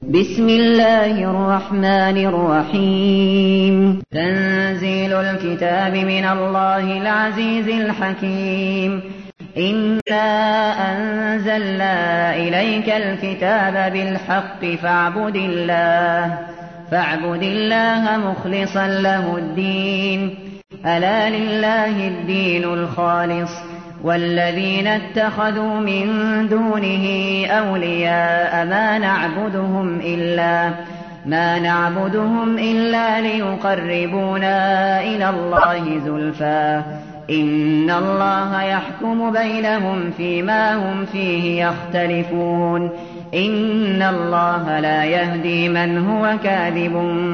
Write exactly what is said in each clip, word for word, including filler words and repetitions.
بسم الله الرحمن الرحيم. تنزيل الكتاب من الله العزيز الحكيم. إنا أنزلنا إليك الكتاب بالحق فاعبد الله فاعبد الله مخلصا له الدين. ألا لله الدين الخالص والذين اتخذوا من دونه أولياء ما نعبدهم إلا ما نعبدهم إلا ليقربونا إلى الله زلفى إن الله يحكم بينهم فيما هم فيه يختلفون. إن الله لا يهدي من هو كاذب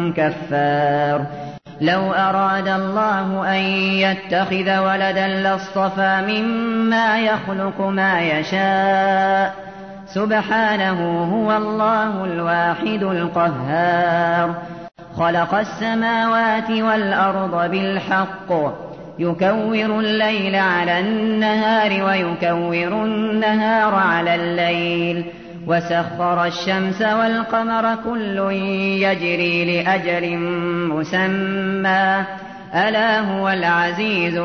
كفار. لو أراد الله أن يتخذ ولدا لاصطفى مما يخلق ما يشاء سبحانه هو الله الواحد القهار. خلق السماوات والأرض بالحق يكور الليل على النهار ويكور النهار على الليل وسخر الشمس والقمر كل يجري لأجل مسمى ألا هو العزيز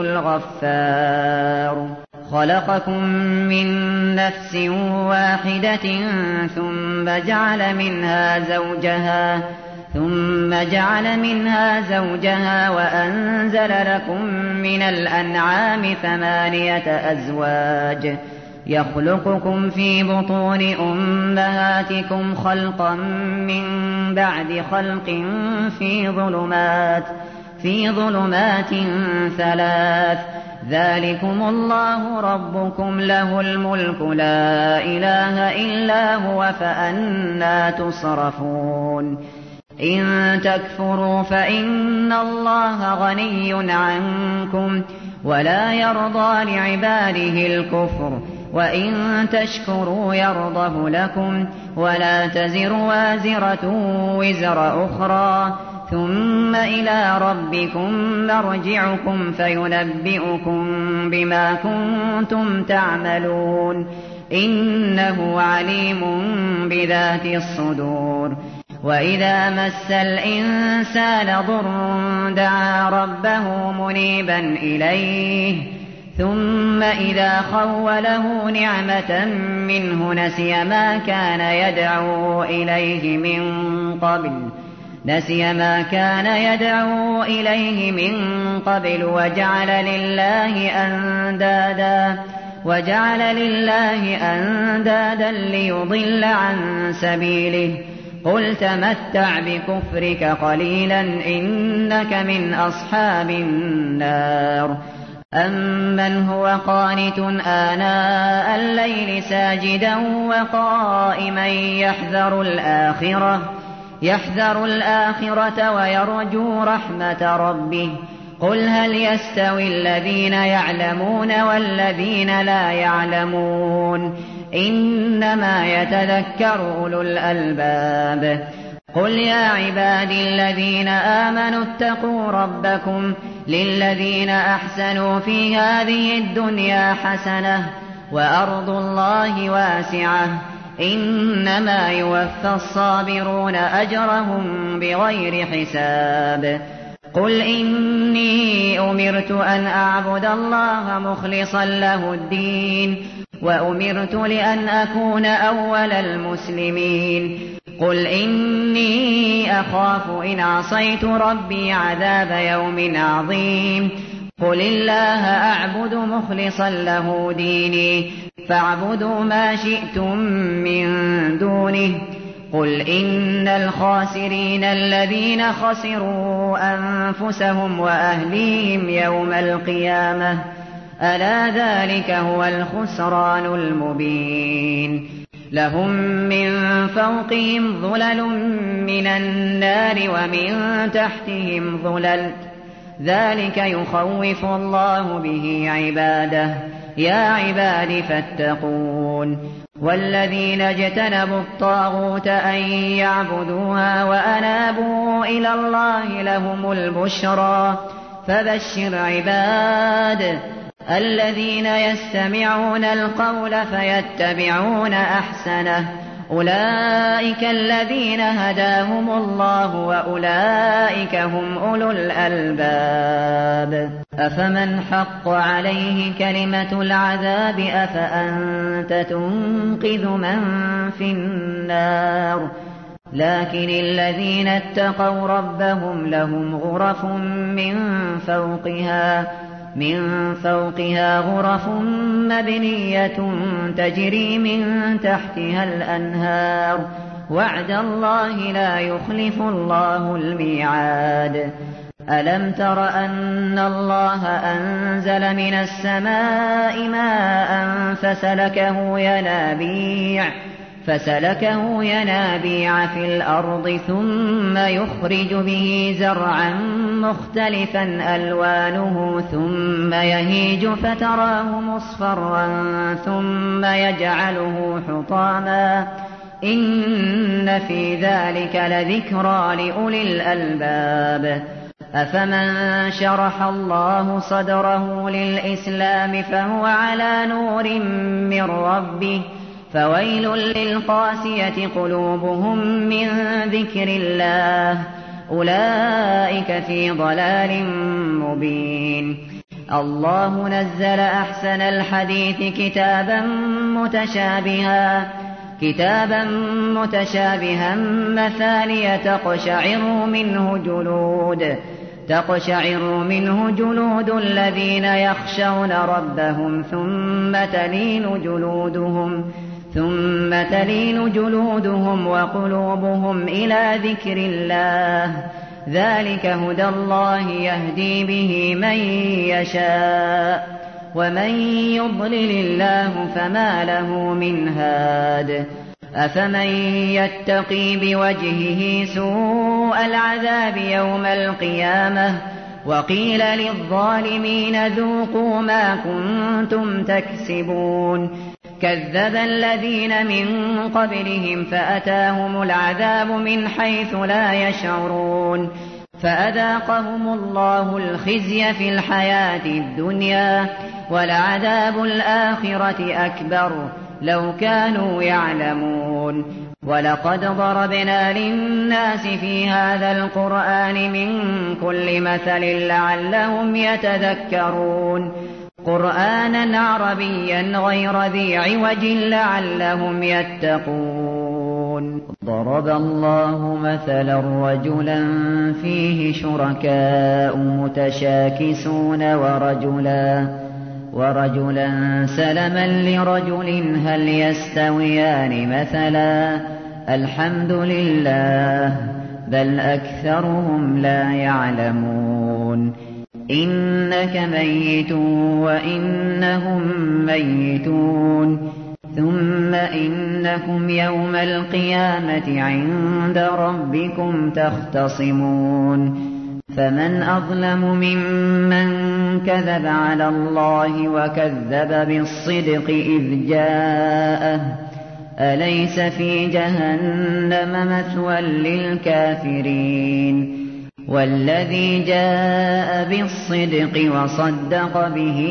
الغفار. خلقكم من نفس واحدة ثم جعل منها زوجها ثم جعل منها زوجها وأنزل لكم من الأنعام ثمانية أزواج يخلقكم في بطون أمهاتكم خلقا من بعد خلق في ظلمات في ظلمات ثلاث ذلكم الله ربكم له الملك لا إله إلا هو فأنى تصرفون. إن تكفروا فإن الله غني عنكم ولا يرضى لعباده الكفر وإن تشكروا يرضه لكم ولا تزر وازرة وزر أخرى ثم إلى ربكم مرجعكم فينبئكم بما كنتم تعملون إنه عليم بذات الصدور. وإذا مس الإنسان ضر دعا ربه منيبا إليه ثم إذا خوله نعمة منه نسي ما كان يدعو إليه من قبل نسي ما كان يدعو إليه من قبل وجعل لله أندادا وجعل لله أندادا ليضل عن سبيله قل تمتع بكفرك قليلا إنك من أصحاب النار. أمن هو قانت آناء الليل ساجدا وقائما يحذر الآخرة يحذر الآخرة ويرجو رحمة ربه قل هل يستوي الذين يعلمون والذين لا يعلمون إنما يتذكر أولو الألباب. قل يا عبادي الذين آمنوا اتقوا ربكم للذين أحسنوا في هذه الدنيا حسنة وأرض الله واسعة إنما يوفى الصابرون أجرهم بغير حساب. قل إني أمرت أن أعبد الله مخلصا له الدين وأمرت لأن أكون أول المسلمين. قل إني أخاف إن عصيت ربي عذاب يوم عظيم. قل الله أعبد مخلصا له ديني فاعبدوا ما شئتم من دونه. قل إن الخاسرين الذين خسروا أنفسهم وأهليهم يوم القيامة ألا ذلك هو الخسران المبين. لهم من فوقهم ظلل من النار ومن تحتهم ظلل ذلك يخوف الله به عباده يا عباد فاتقون. والذين اجتنبوا الطاغوت أن يعبدوها وأنابوا إلى الله لهم البشرى فبشر عباد الذين يستمعون القول فيتبعون أحسنه أولئك الذين هداهم الله وأولئك هم أولو الألباب أفمن حق عليه كلمة العذاب أفأنت تنقذ من في النار لكن الذين اتقوا ربهم لهم غرف من فوقها من فوقها غرف مبنية تجري من تحتها الأنهار وعد الله لا يخلف الله الميعاد ألم تر أن الله أنزل من السماء ماء فسلكه ينابيع فسلكه ينابيع في الأرض ثم يخرج به زرعا مختلفا ألوانه ثم يهيج فتراه مصفرا ثم يجعله حطاما إن في ذلك لذكرى لأولي الألباب أفمن شرح الله صدره للإسلام فهو على نور من ربه فويل للقاسية قلوبهم من ذكر الله أولئك في ضلال مبين الله نزل أحسن الحديث كتابا متشابها كتابا متشابها مثانية تقشعر منه جلود تقشعر منه جلود الذين يخشون ربهم ثم تلين جلودهم ثم تلين جلودهم وقلوبهم إلى ذكر الله ذلك هدى الله يهدي به من يشاء ومن يضلل الله فما له من هاد أفمن يتقي بوجهه سوء العذاب يوم القيامة وقيل للظالمين ذوقوا ما كنتم تكسبون كذب الذين من قبلهم فأتاهم العذاب من حيث لا يشعرون فأذاقهم الله الخزي في الحياة الدنيا ولعذاب الآخرة أكبر لو كانوا يعلمون ولقد ضربنا للناس في هذا القرآن من كل مثل لعلهم يتذكرون قرآنا عربيا غير ذي عوج لعلهم يتقون ضرب الله مثلا رجلا فيه شركاء متشاكسون ورجلا ورجلا سلما لرجل هل يستويان مثلا الحمد لله بل أكثرهم لا يعلمون إنك ميت وإنهم ميتون ثم إنكم يوم القيامة عند ربكم تختصمون فمن أظلم ممن كذب على الله وكذب بالصدق إذ جاءه أليس في جهنم مثوى للكافرين والذي جاء بالصدق وصدق به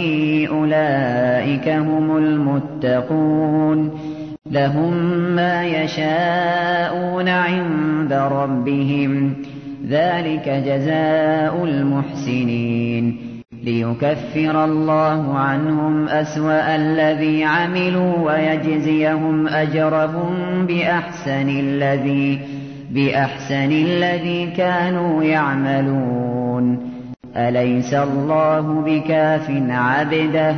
أولئك هم المتقون لهم ما يشاءون عند ربهم ذلك جزاء المحسنين ليكفر الله عنهم أسوأ الذي عملوا ويجزيهم أجرهم بأحسن الذي بأحسن الذي كانوا يعملون أليس الله بكاف عبده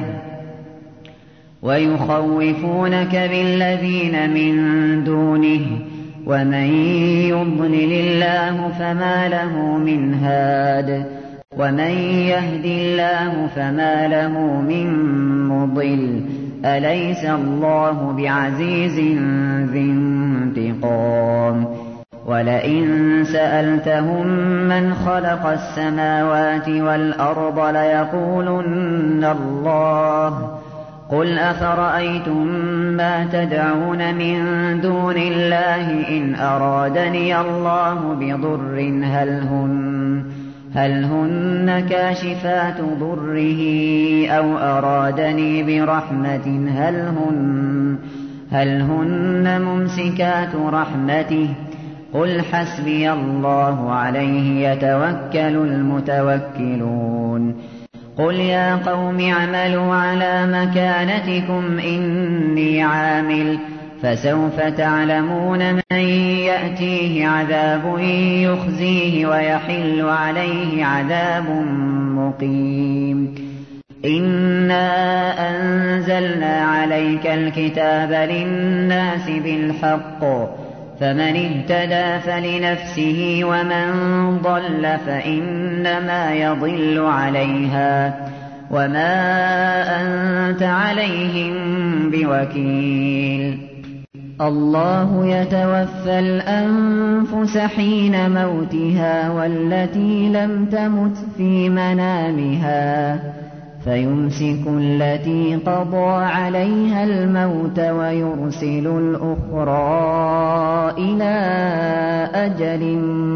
ويخوفونك بالذين من دونه ومن يضلل الله فما له من هاد ومن يهد الله فما له من مضل أليس الله بعزيز ذي انتقام ولئن سألتهم من خلق السماوات والأرض ليقولن الله قل أفرأيتم ما تدعون من دون الله إن أرادني الله بضر هل هن هل هن كاشفات ضره أو أرادني برحمة هل هن هل هن ممسكات رحمته قل حسبي الله عليه يتوكل المتوكلون قل يا قوم اعملوا على مكانتكم إني عامل فسوف تعلمون من يأتيه عذاب يخزيه ويحل عليه عذاب مقيم إنا أنزلنا عليك الكتاب للناس بالحق فمن اهتدى فلنفسه ومن ضل فإنما يضل عليها وما أنت عليهم بوكيل الله يتوفى الأنفس حين موتها والتي لم تمت في منامها فيمسك التي قضى عليها الموت ويرسل الأخرى إلى أجل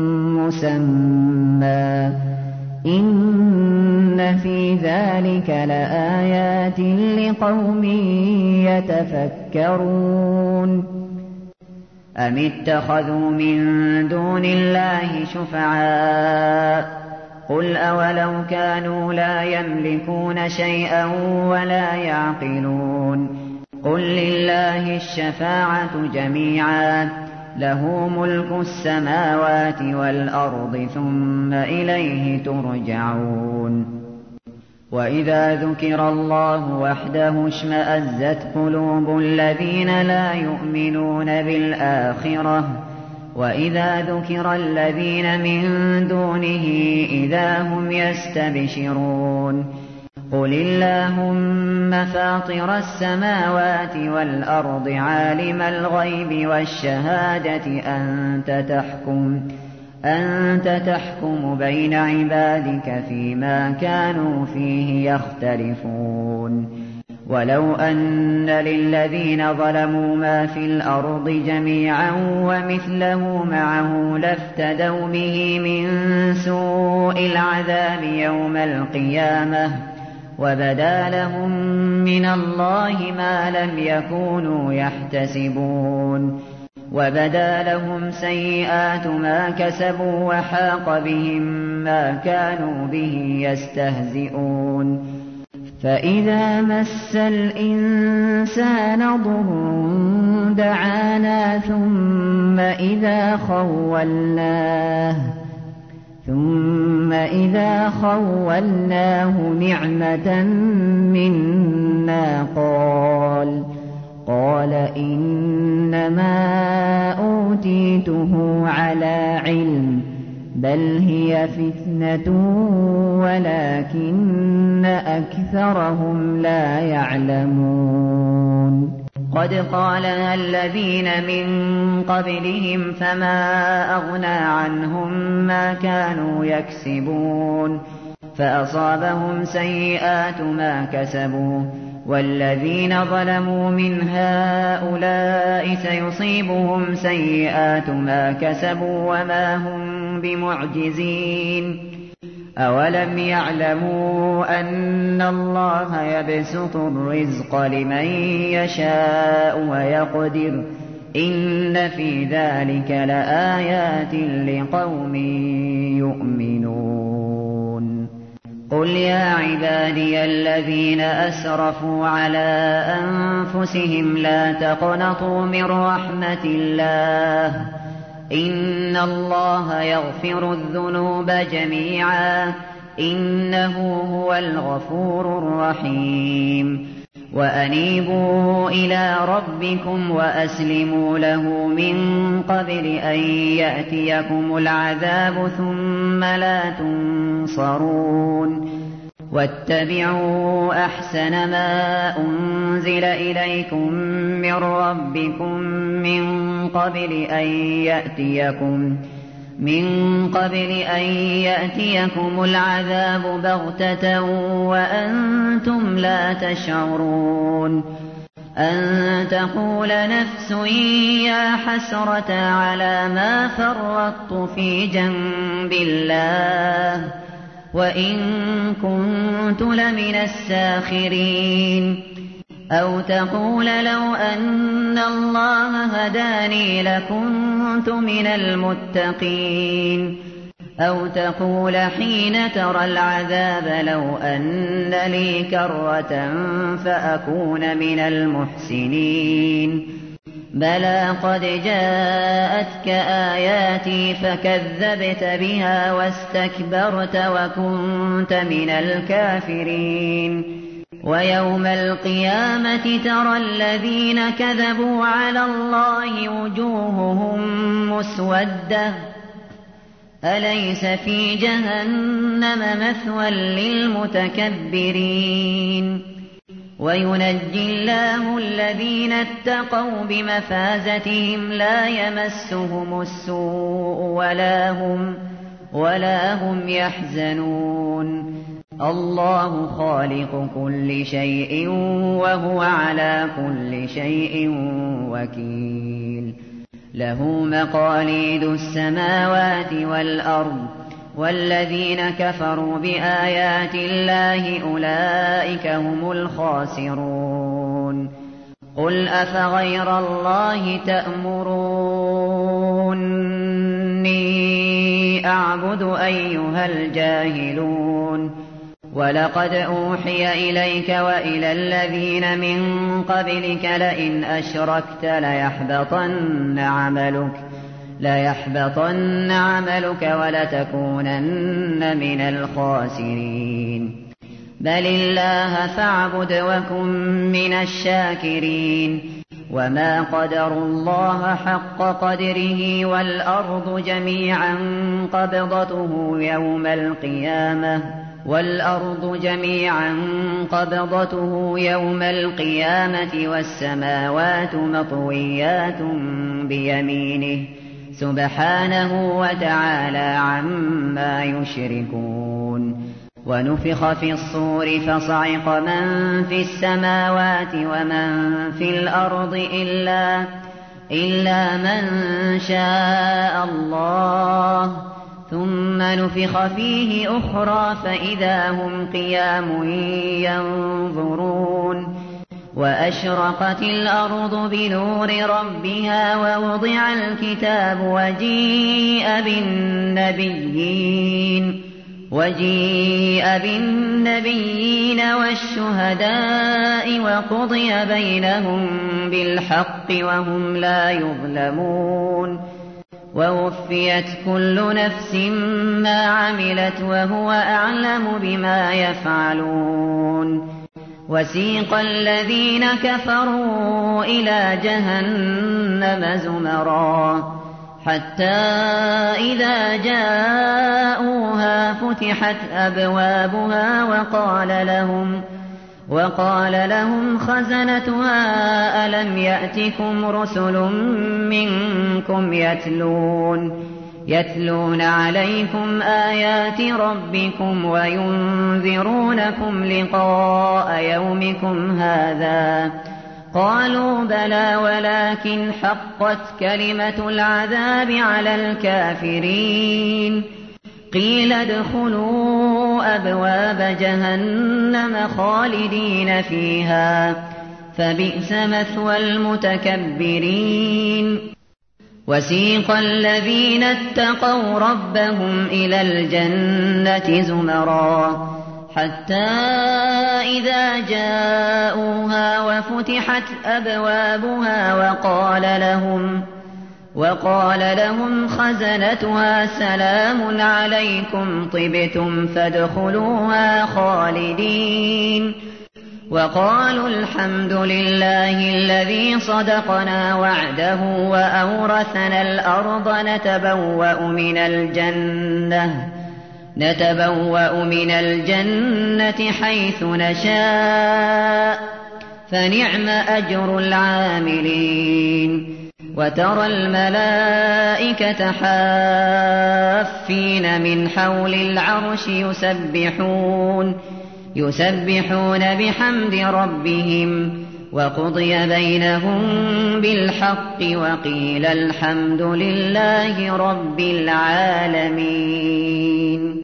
مسمى إن في ذلك لآيات لقوم يتفكرون أم اتخذوا من دون الله شفعاء قل أولو كانوا لا يملكون شيئا ولا يعقلون قل لله الشفاعة جميعا له ملك السماوات والأرض ثم إليه ترجعون وإذا ذكر الله وحده اشمأزت قلوب الذين لا يؤمنون بالآخرة وإذا ذكر الذين من دونه إذا هم يستبشرون قل اللهم فاطر السماوات والأرض عالم الغيب والشهادة أنت تحكم أنت تحكم بين عبادك فيما كانوا فيه يختلفون ولو أن للذين ظلموا ما في الأرض جميعا ومثله معه لافتدوا به من سوء العذاب يوم القيامة وبدا لهم من الله ما لم يكونوا يحتسبون وبدا لهم سيئات ما كسبوا وحاق بهم ما كانوا به يستهزئون فإذا مس الإنسان ضر دعانا ثم إذا خولناه ثم إذا خولناه نعمة منا قال قال إنما أوتيته على علم بل هي فتنة ولكن أكثرهم لا يعلمون قد قالها الذين من قبلهم فما أغنى عنهم ما كانوا يكسبون فأصابهم سيئات ما كسبوا والذين ظلموا من هؤلاء سيصيبهم سيئات ما كسبوا وما هم بمعجزين أولم يعلموا أن الله يبسط الرزق لمن يشاء ويقدر إن في ذلك لآيات لقوم يؤمنون قل يا عبادي الذين أسرفوا على أنفسهم لا تقنطوا من رحمة الله إن الله يغفر الذنوب جميعا إنه هو الغفور الرحيم وأنيبوا إلى ربكم وأسلموا له من قبل أن يأتيكم العذاب ثم لا تنصرون واتبعوا أحسن ما أنزل إليكم من ربكم من قبل أن يأتيكم من قبل أن يأتيكم العذاب بغتة وأنتم لا تشعرون أن تقول نفس يا حسرة على ما فرطت في جنب الله وإن كنت لمن الساخرين أو تقول لو أن الله هداني لكنت من المتقين أو تقول حين ترى العذاب لو أن لي كرة فأكون من المحسنين بلى قد جاءتك آياتي فكذبت بها واستكبرت وكنت من الكافرين ويوم القيامة ترى الذين كذبوا على الله وجوههم مسودة أليس في جهنم مثوى للمتكبرين وينجي الله الذين اتقوا بمفازتهم لا يمسهم السوء ولا هم, ولا هم يحزنون الله خالق كل شيء وهو على كل شيء وكيل له مقاليد السماوات والأرض والذين كفروا بآيات الله أولئك هم الخاسرون قل أفغير الله تأمروني أعبد أيها الجاهلون ولقد أوحي إليك وإلى الذين من قبلك لئن أشركت ليحبطن عملك ليحبطن عملك ولتكونن من الخاسرين بل الله فاعبد وكن من الشاكرين وما قدروا الله حق قدره والأرض جميعا قبضته يوم القيامة والأرض جميعا قبضته يوم القيامة والسماوات مطويات بيمينه سبحانه وتعالى عما يشركون ونفخ في الصور فصعق من في السماوات ومن في الأرض إلا, إلا من شاء الله ثم نفخ فيه أخرى فإذا هم قيام ينظرون وأشرقت الأرض بنور ربها ووضع الكتاب وجيء بالنبيين وجيء بالنبيين والشهداء وقضي بينهم بالحق وهم لا يظلمون ووفيت كل نفس ما عملت وهو أعلم بما يفعلون وسيق الذين كفروا إلى جهنم زمرا حتى إذا جاءوها فتحت أبوابها وقال لهم وقال لهم خزنتها ألم يأتكم رسل منكم يتلون يتلون عليكم آيات ربكم وينذرونكم لقاء يومكم هذا قالوا بلى ولكن حقت كلمة العذاب على الكافرين قيل ادخلوا أبواب جهنم خالدين فيها فبئس مثوى المتكبرين وسيق الذين اتقوا ربهم إلى الجنة زمرا حتى إذا جاءوها وفتحت أبوابها وقال لهم وقال لهم خزنتها سلام عليكم طبتم فادخلوها خالدين وقالوا الحمد لله الذي صدقنا وعده وأورثنا الأرض نتبوأ من الجنة نتبوأ من الجنة حيث نشاء فنعم أجر العاملين وترى الملائكة حافين من حول العرش يسبحون يسبحون بحمد ربهم وقضي بينهم بالحق وقيل الحمد لله رب العالمين.